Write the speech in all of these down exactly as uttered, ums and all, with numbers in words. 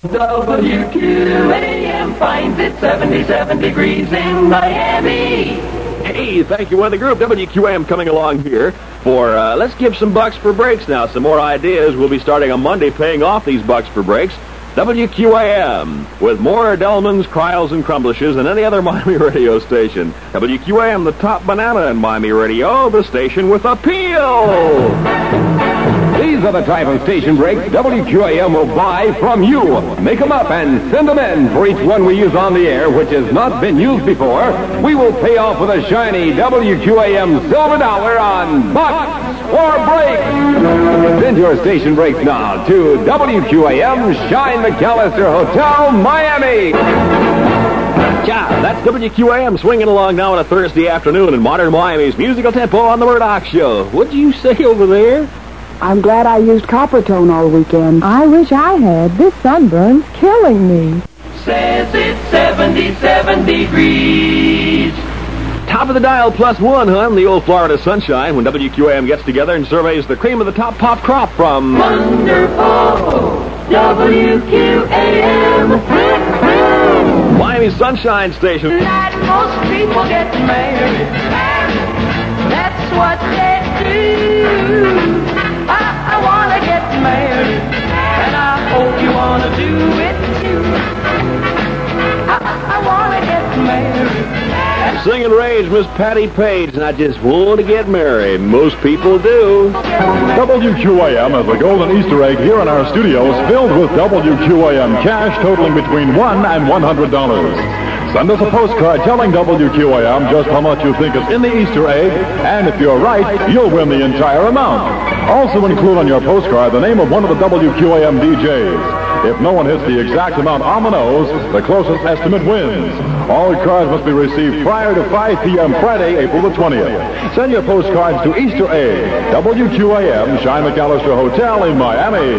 W Q A M finds it seventy-seven degrees in Miami. Hey, thank you, Weather Group. W Q A M coming along here for, uh, let's give some bucks for breaks now. Some more ideas. We'll be starting on Monday paying off these bucks for breaks. W Q A M, with more Delmans, Cryles, and Crumblishes than any other Miami radio station. W Q A M, the top banana in Miami radio, the station with appeal. These are the type of station breaks W Q A M will buy from you. Make them up and send them in. For each one we use on the air, which has not been used before, we will pay off with a shiny W Q A M silver dollar on bucks for breaks. Send your station breaks now to W Q A M, Shine McAllister Hotel, Miami. Yeah, that's W Q A M swinging along now on a Thursday afternoon in modern Miami's musical tempo on the Murdoch Show. What'd you say over there? I'm glad I used copper tone all weekend. I wish I had. This sunburn's killing me. Says it's seventy-seven degrees. Top of the dial plus one, huh? The old Florida sunshine when W Q A M gets together and surveys the cream of the top pop crop from... Wonderful W Q A M. Miami Sunshine Station. Tonight most people get married. That's what they do. I, I want to get married, and I hope you want to do it too. I, I want to get married. Singing rage, Miss Patty Page, and I just want to get married. Most people do. W Q A M has a golden Easter egg here in our studios filled with W Q A M cash totaling between one and one hundred dollars. Send us a postcard telling W Q A M just how much you think is in the Easter egg, and if you're right, you'll win the entire amount. Also include on your postcard the name of one of the W Q A M D Js. If no one hits the exact amount on the nose, the closest estimate wins. All cards must be received prior to five p.m. Friday, April the twentieth. Send your postcards to Easter egg, W Q A M, Shine McAllister Hotel in Miami.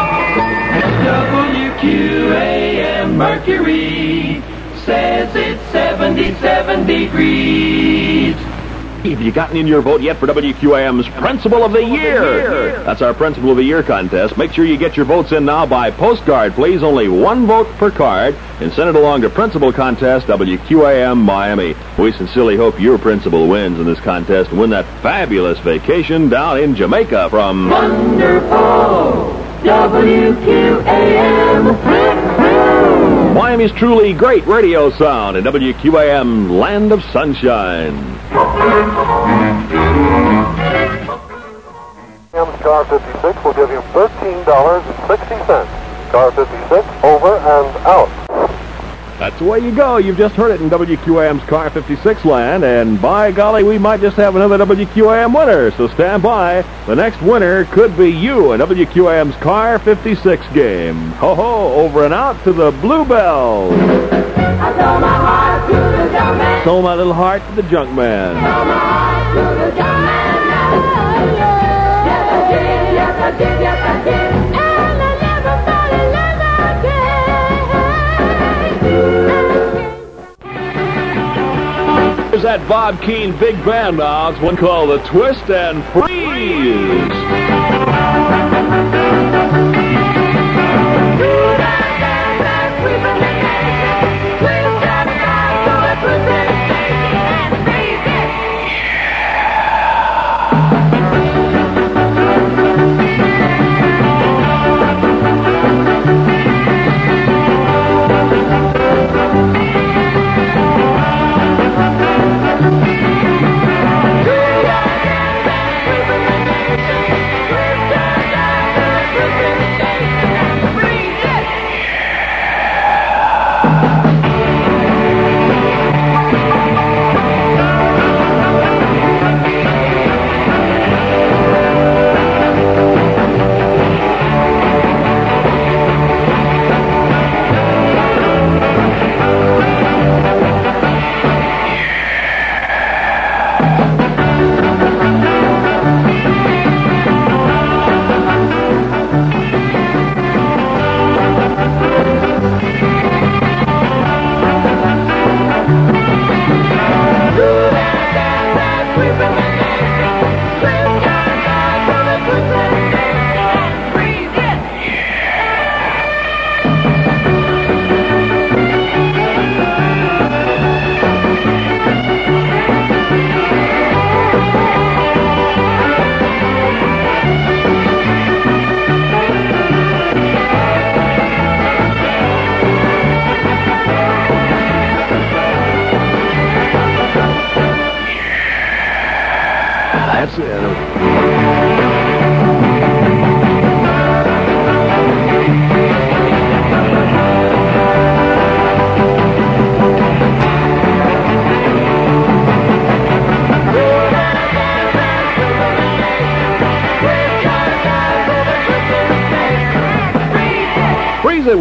W Q A M Mercury says it's seventy-seven degrees. Have you gotten in your vote yet for W Q A M's Principal of the Year? That's our Principal of the Year contest. Make sure you get your votes in now by postcard, please. Only one vote per card. And send it along to Principal Contest, W Q A M Miami. We sincerely hope your principal wins in this contest and win that fabulous vacation down in Jamaica from... Wonderful W Q A M. Miami's truly great radio sound in W Q A M Land of Sunshine. Car fifty-six will give you thirteen dollars and sixty cents. Car fifty-six, over and out. That's the way you go. You've just heard it in W Q A M's Car fifty-six land, and by golly, we might just have another W Q A M winner, so stand by. The next winner could be you in W Q A M's Car fifty-six game. Ho-ho, over and out to the Bluebell. I sold my heart to the junk man. Sold my little heart to the junk man. Sold my heart to the junk man. Yes, I did, yes, I did, yes, I did. And I never fall in love again. There's that Bob Keane big band now. It's one called The Twist and Freeze.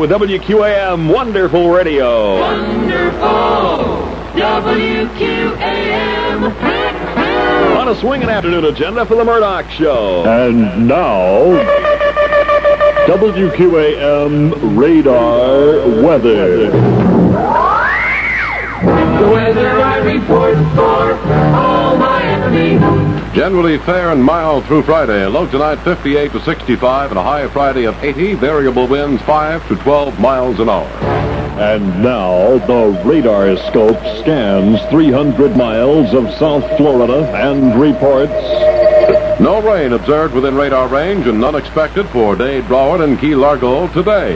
with W Q A M Wonderful Radio. Wonderful W Q A M. On a swinging afternoon agenda for the Murdoch Show. And now, W Q A M Radar Weather. The weather I report for all Miami. Generally fair and mild through Friday. Low tonight fifty-eight to sixty-five and a high Friday of eighty. Variable winds five to twelve miles an hour. And now, the radar scope scans three hundred miles of South Florida and reports... No rain observed within radar range and none expected for Dade, Broward, and Key Largo today.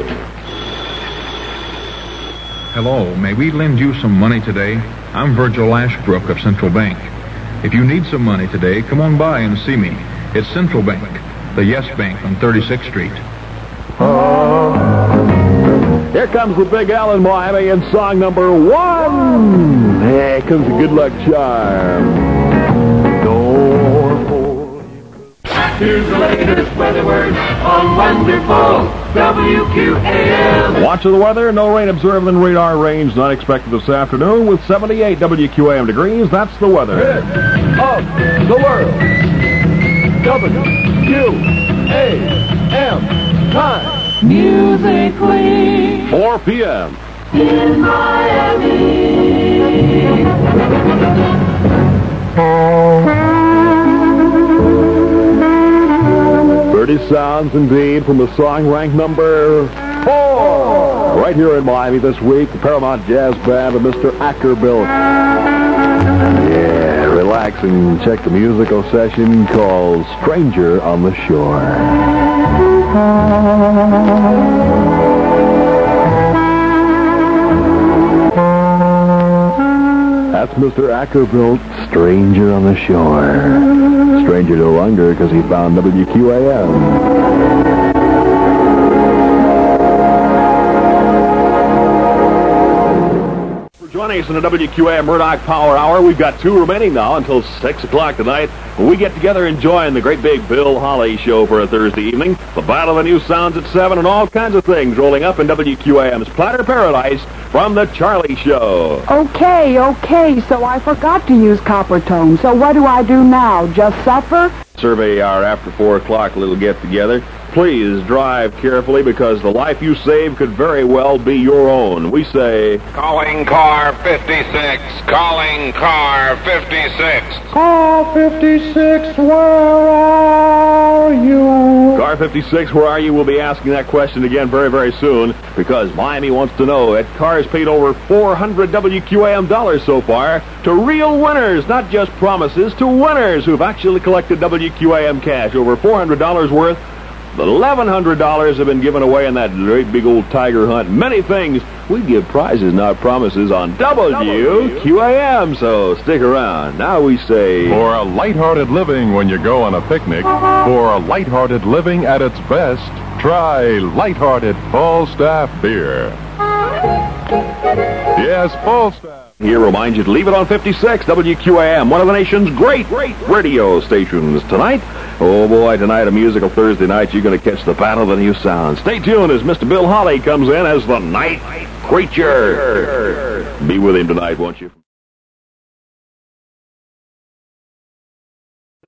Hello, may we lend you some money today? I'm Virgil Ashbrook of Central Bank. If you need some money today, come on by and see me. It's Central Bank, the Yes Bank on thirty-sixth Street. Here comes the Big L in Miami in song number one. Here comes the Good Luck Charm. Here's the latest weather word on Wonderful W Q A M. Watch of the weather. No rain observed in radar range. Not expected this afternoon with seventy-eight W Q A M degrees. That's the weather. Of the world. W Q A M time. Musically four p.m. in Miami. Pretty sounds indeed from the song ranked number four. Right here in Miami this week, the Paramount Jazz Band of Mister Ackerbilt. Yeah, relax and check the musical session called Stranger on the Shore. That's Mister Ackerbilt, Stranger on the Shore. Stranger no longer because he found W Q A M. For joining us in the W Q A M Murdoch Power Hour, we've got two remaining now until six o'clock tonight. When we get together enjoying the great big Bill Holly show for a Thursday evening. The Battle of the New Sounds at seven and all kinds of things rolling up in W Q A M's Platter Paradise from the Charlie Show. Okay, okay, so I forgot to use copper tone. So what do I do now? Just suffer? Survey hour after four o'clock, a little get-together. Please drive carefully because the life you save could very well be your own. We say... Calling car fifty-six. Calling car fifty-six. Car fifty-six, where are you? Car fifty-six, where are you? We'll be asking that question again very, very soon because Miami wants to know that cars paid over four hundred W Q A M dollars so far to real winners, not just promises, to winners who've actually collected W Q A M cash, over four hundred dollars worth. eleven hundred dollars have been given away in that great big old tiger hunt. Many things. We give prizes, not promises, on W Q A M, so stick around. Now we say... For a lighthearted living when you go on a picnic, for a lighthearted living at its best, try Lighthearted Falstaff Beer. Yes, Falstaff. Here reminds you to leave it on fifty-six W Q A M, one of the nation's great, great radio stations tonight. Oh boy, tonight, a musical Thursday night, you're going to catch the Battle of the New Sounds. Stay tuned as Mister Bill Holly comes in as the Night Creature. Be with him tonight, won't you?